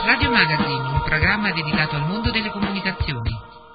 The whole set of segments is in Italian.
Radio Magazine, un programma dedicato al mondo delle comunicazioni.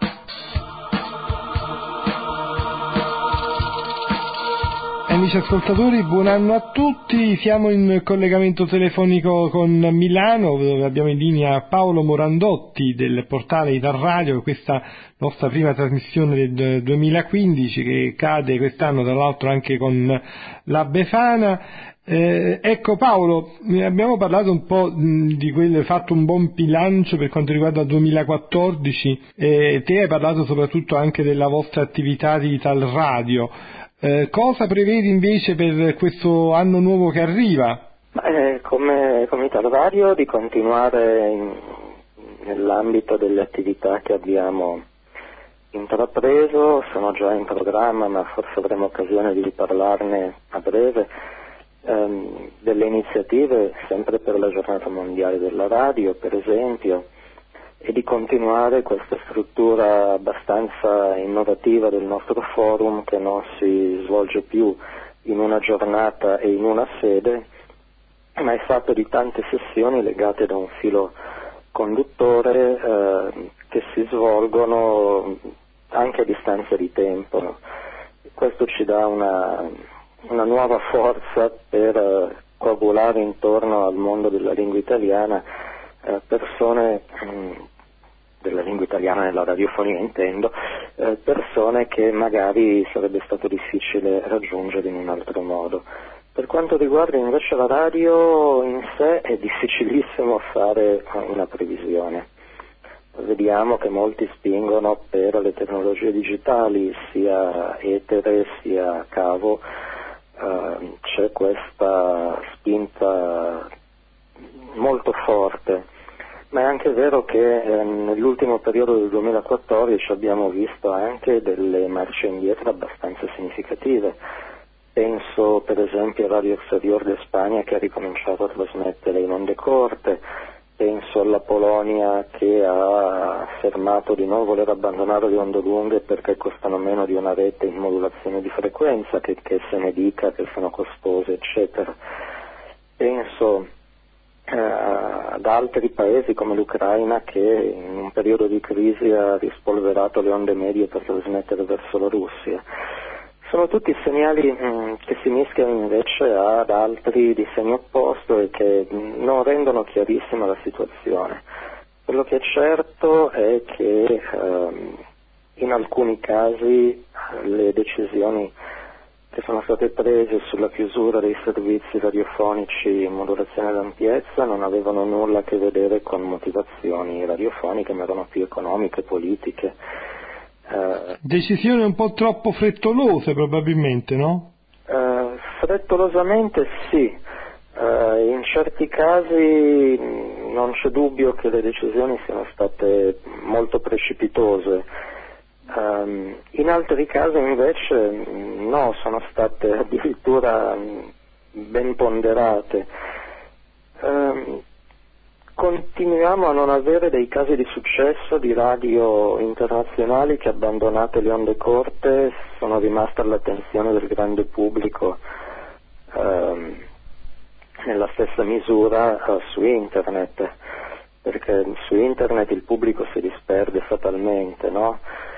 Amici ascoltatori, buon anno a tutti. Siamo in collegamento telefonico con Milano, dove abbiamo in linea Paolo Morandotti del portale Italradio, questa nostra prima trasmissione del 2015 che cade quest'anno tra l'altro anche con la Befana. Ecco Paolo, abbiamo parlato un po' di quello, hai fatto un buon bilancio per quanto riguarda il 2014 e te hai parlato soprattutto anche della vostra attività di Italradio. Cosa prevedi invece per questo anno nuovo che arriva? Come Italradio di continuare nell'ambito delle attività che abbiamo intrapreso, sono già in programma ma forse avremo occasione di riparlarne a breve, delle iniziative sempre per la giornata mondiale della radio per esempio, e di continuare questa struttura abbastanza innovativa del nostro forum che non si svolge più in una giornata e in una sede, ma è fatto di tante sessioni legate da un filo conduttore che si svolgono anche a distanza di tempo. Questo ci dà una nuova forza per coagulare intorno al mondo della lingua italiana persone della lingua italiana nella radiofonia intendo, persone che magari sarebbe stato difficile raggiungere in un altro modo. Per quanto riguarda invece la radio in sé è difficilissimo fare una previsione. Vediamo che molti spingono per le tecnologie digitali, sia etere sia cavo, c'è questa spinta molto forte. Ma è anche vero che nell'ultimo periodo del 2014 abbiamo visto anche delle marce indietro abbastanza significative. Penso per esempio a Radio Exterior de Spagna che ha ricominciato a trasmettere in onde corte, penso alla Polonia che ha affermato di non voler abbandonare le onde lunghe perché costano meno di una rete in modulazione di frequenza, che se ne dica che sono costose, eccetera. Penso ad altri paesi come l'Ucraina che in un periodo di crisi ha rispolverato le onde medie per trasmettere verso la Russia. Sono tutti segnali che si mischiano invece ad altri di segno opposto e che non rendono chiarissima la situazione. Quello che è certo è che in alcuni casi le decisioni che sono state prese sulla chiusura dei servizi radiofonici in modulazione d'ampiezza non avevano nulla a che vedere con motivazioni radiofoniche, ma erano più economiche, politiche. Decisioni un po' troppo frettolose probabilmente, no? Frettolosamente sì, in certi casi non c'è dubbio che le decisioni siano state molto precipitose. In altri casi invece no, sono state addirittura ben ponderate. Continuiamo a non avere dei casi di successo di radio internazionali che, abbandonate le onde corte, sono rimaste all'attenzione del grande pubblico nella stessa misura su internet, perché su internet il pubblico si disperde fatalmente, no?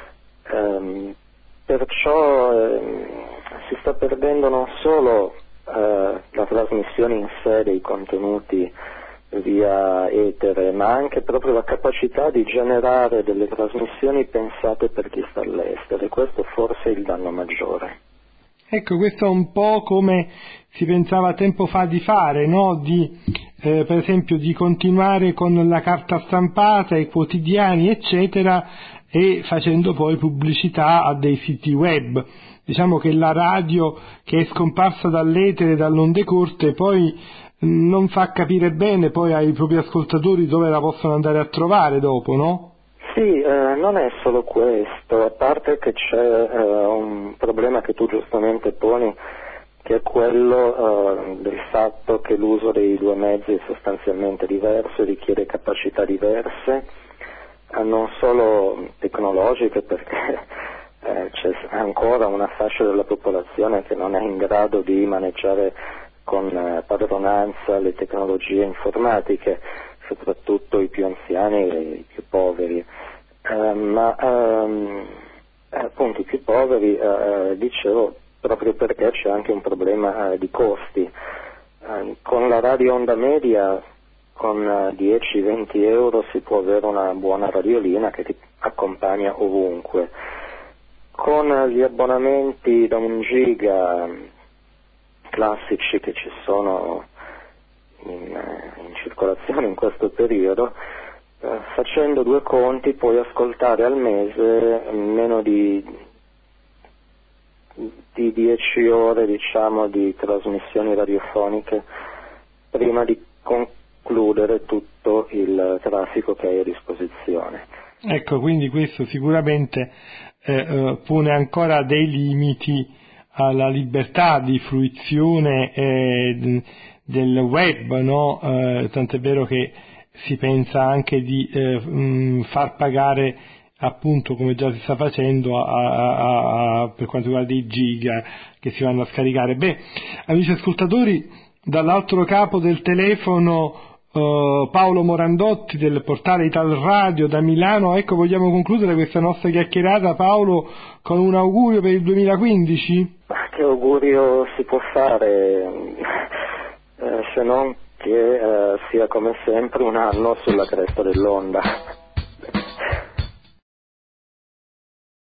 Perciò si sta perdendo non solo la trasmissione in sé dei contenuti via etere, ma anche proprio la capacità di generare delle trasmissioni pensate per chi sta all'estero, e questo forse è il danno maggiore. Ecco, questo è un po' come si pensava tempo fa di fare, no? Per esempio di continuare con la carta stampata, i quotidiani eccetera, e facendo poi pubblicità a dei siti web. Diciamo che la radio che è scomparsa dall'etere e dall'onde corte poi non fa capire bene poi ai propri ascoltatori dove la possono andare a trovare dopo, no? Sì, non è solo questo, a parte che c'è un problema che tu giustamente poni, che è quello del fatto che l'uso dei due mezzi è sostanzialmente diverso e richiede capacità diverse, non solo tecnologiche, perché c'è ancora una fascia della popolazione che non è in grado di maneggiare con padronanza le tecnologie informatiche, soprattutto i più anziani e i più poveri. Appunto i più poveri, dicevo, proprio perché c'è anche un problema di costi. Con la radio onda media, con 10-20 euro si può avere una buona radiolina che ti accompagna ovunque. Con gli abbonamenti da 1 giga classici che ci sono in circolazione in questo periodo, facendo 2 conti puoi ascoltare al mese meno di 10 ore, diciamo, di trasmissioni radiofoniche prima di concludere tutto il traffico che hai a disposizione. Ecco, quindi questo sicuramente pone ancora dei limiti alla libertà di fruizione del web, no? Tant'è vero che si pensa anche di far pagare, appunto, come già si sta facendo per quanto riguarda i giga che si vanno a scaricare. Amici ascoltatori, dall'altro capo del telefono Paolo Morandotti del portale Ital Radio da Milano. Ecco, vogliamo concludere questa nostra chiacchierata, Paolo, con un augurio per il 2015? Ma che augurio si può fare, se non che sia come sempre un anno sulla cresta dell'onda.